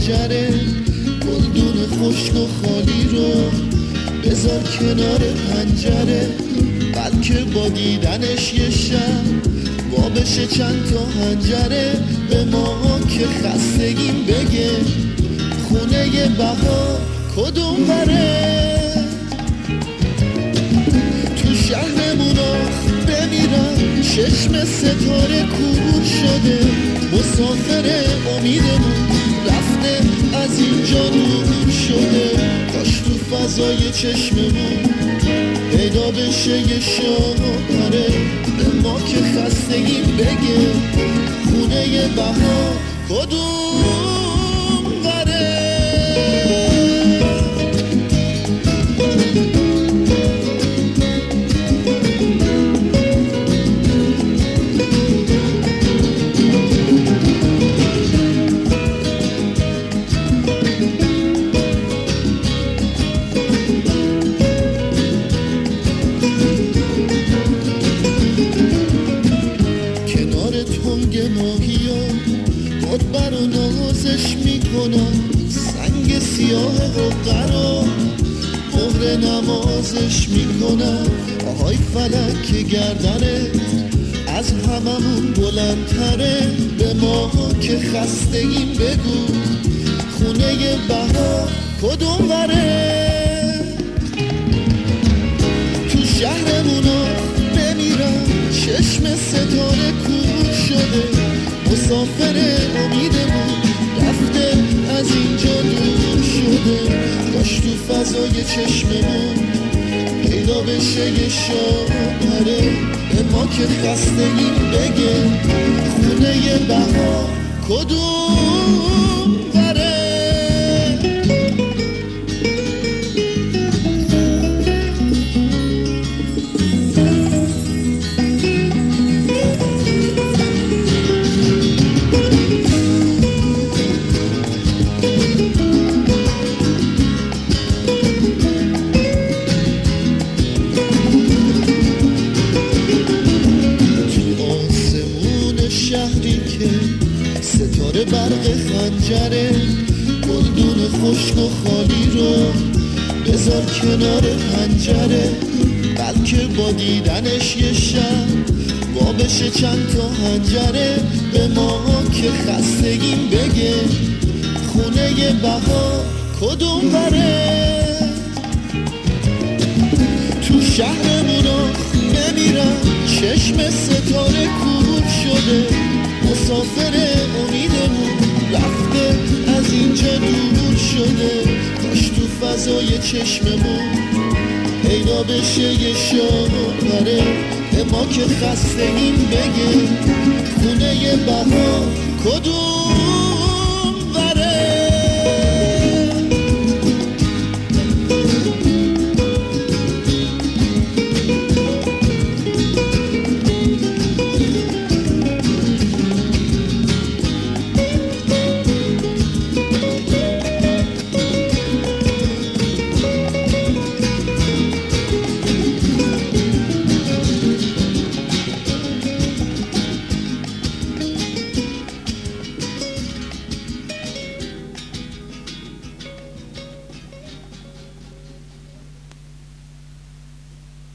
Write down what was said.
پنجره گلدون خشک و خالی رو بذار کنار پنجره، بلکه با دیدنش یه شب وا بشه چند تا حنجره. به ما که خستگیم بگه خونه بهار کدوم بره. تو شهرمون بمیرم چشم ستاره کور شده، مسافر امیدمون رفته از اینجا دور شده. کاش تو فضای چشممون پیدا بشه یه شاهره، به ما که خستگیم بگه خونه بهار کدوم بره. سنگ سیاه قرار مهر نمازش میکنم. آهای فلک که گردنت از هممون بلندتره، به ما که خستگیم بگو خونه بهار کدوم بره. تو شهرمونا بمیرم چشم ستاره کور شده، مسافر امیدمون رفته از اینجا دور شده. کاش تو فضای چشممون پیدا بشه یه شاهره، به ما که خستگیم بگه خونه بهار کدوم بره. برق خنجره گلدون خشک و خالی رو بذار کنار پنجره، بلکه با دیدنش یه شب وا بشه چند تا حنجره. به ما که خستگیم بگه خونه بهار کدوم بره. تو شهرمونا بمیرم چشم ستاره کور شده، مسافر امیدمون رفته از اینجا دور شده. کاش تو فضای چشممون پیدا بشه یه شاهره، به ما که خستگیم بگه خونه بهار کدوم